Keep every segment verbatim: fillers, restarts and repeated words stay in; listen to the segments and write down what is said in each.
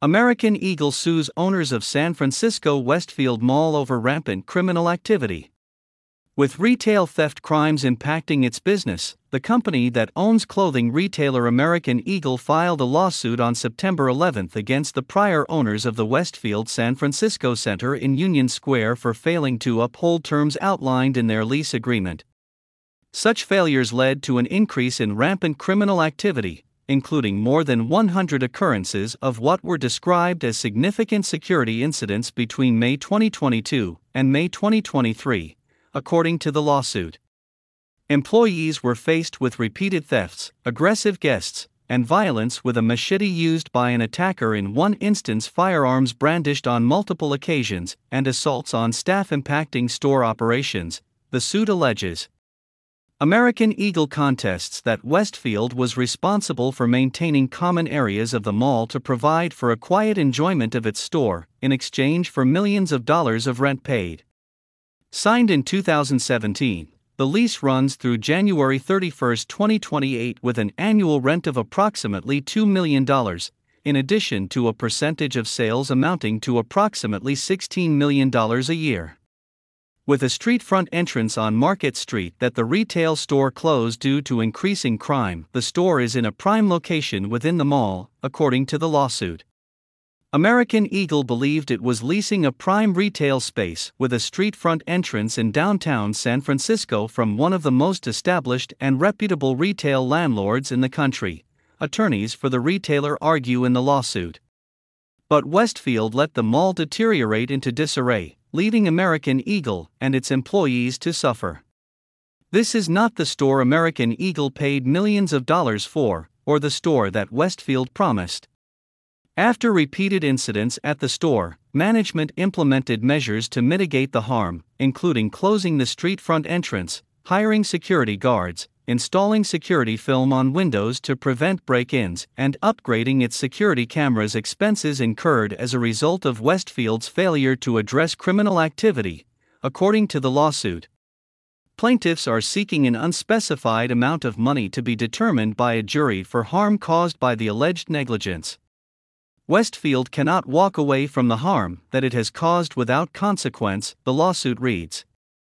American Eagle sues owners of San Francisco Westfield Mall over rampant criminal activity. With retail theft crimes impacting its business, the company that owns clothing retailer American Eagle filed a lawsuit on September eleventh against the prior owners of the Westfield San Francisco Center in Union Square for failing to uphold terms outlined in their lease agreement. Such failures led to an increase in rampant criminal activity, including more than one hundred occurrences of what were described as significant security incidents between May twenty twenty-two and May twenty twenty-three, according to the lawsuit. Employees were faced with repeated thefts, aggressive guests, and violence with a machete used by an attacker in one instance, firearms brandished on multiple occasions, and assaults on staff impacting store operations, the suit alleges. American Eagle contests that Westfield was responsible for maintaining common areas of the mall to provide for a quiet enjoyment of its store, in exchange for millions of dollars of rent paid. Signed in two thousand seventeen, the lease runs through January thirty-first, twenty twenty-eight with an annual rent of approximately two million dollars, in addition to a percentage of sales amounting to approximately sixteen million dollars a year. With a street-front entrance on Market Street that the retail store closed due to increasing crime, the store is in a prime location within the mall, according to the lawsuit. American Eagle believed it was leasing a prime retail space with a street-front entrance in downtown San Francisco from one of the most established and reputable retail landlords in the country, attorneys for the retailer argue in the lawsuit. But Westfield let the mall deteriorate into disarray, leaving American Eagle and its employees to suffer. This is not the store American Eagle paid millions of dollars for, or the store that Westfield promised. After repeated incidents at the store, management implemented measures to mitigate the harm, including closing the street-front entrance, hiring security guards, installing security film on windows to prevent break-ins, and upgrading its security cameras. Expenses incurred as a result of Westfield's failure to address criminal activity, according to the lawsuit. Plaintiffs are seeking an unspecified amount of money to be determined by a jury for harm caused by the alleged negligence. Westfield cannot walk away from the harm that it has caused without consequence, the lawsuit reads.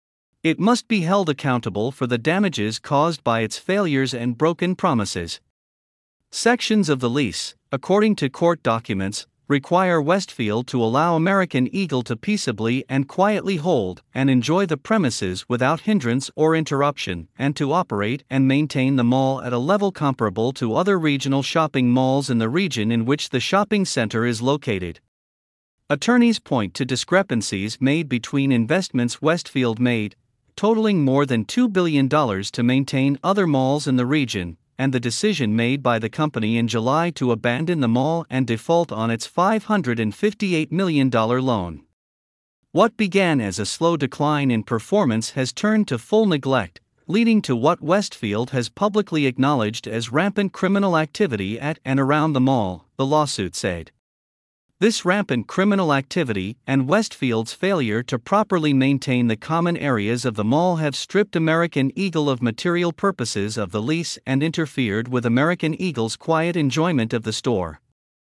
It must be held accountable for the damages caused by its failures and broken promises. Sections of the lease, according to court documents, require Westfield to allow American Eagle to peaceably and quietly hold and enjoy the premises without hindrance or interruption, and to operate and maintain the mall at a level comparable to other regional shopping malls in the region in which the shopping center is located. Attorneys point to discrepancies made between investments Westfield made, totaling more than two billion dollars to maintain other malls in the region, and the decision made by the company in July to abandon the mall and default on its five hundred fifty-eight million dollars loan. What began as a slow decline in performance has turned to full neglect, leading to what Westfield has publicly acknowledged as rampant criminal activity at and around the mall, the lawsuit said. This rampant criminal activity and Westfield's failure to properly maintain the common areas of the mall have stripped American Eagle of material purposes of the lease and interfered with American Eagle's quiet enjoyment of the store.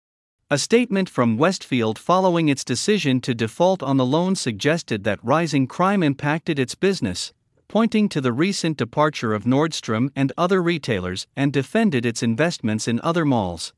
A statement from Westfield following its decision to default on the loan suggested that rising crime impacted its business, pointing to the recent departure of Nordstrom and other retailers, and defended its investments in other malls.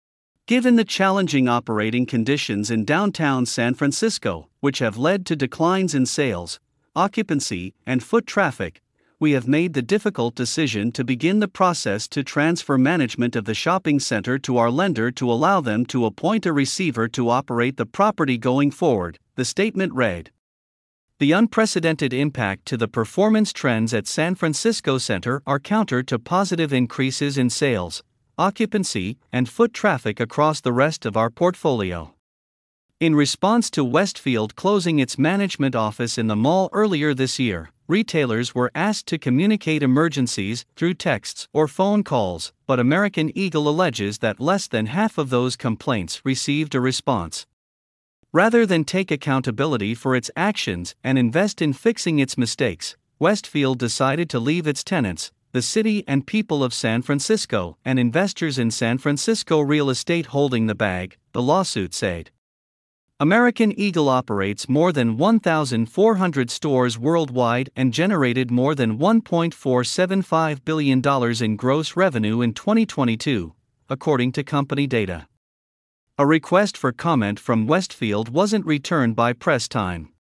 Given the challenging operating conditions in downtown San Francisco, which have led to declines in sales, occupancy, and foot traffic, we have made the difficult decision to begin the process to transfer management of the shopping center to our lender to allow them to appoint a receiver to operate the property going forward, the statement read. The unprecedented impact to the performance trends at San Francisco Center are counter to positive increases in sales, occupancy, and foot traffic across the rest of our portfolio. In response to Westfield closing its management office in the mall earlier this year, retailers were asked to communicate emergencies through texts or phone calls, but American Eagle alleges that less than half of those complaints received a response. Rather than take accountability for its actions and invest in fixing its mistakes, Westfield decided to leave its tenants, the city and people of San Francisco, and investors in San Francisco real estate holding the bag, the lawsuit said. American Eagle operates more than one thousand four hundred stores worldwide and generated more than one point four seven five billion dollars in gross revenue in twenty twenty-two, according to company data. A request for comment from Westfield wasn't returned by press time.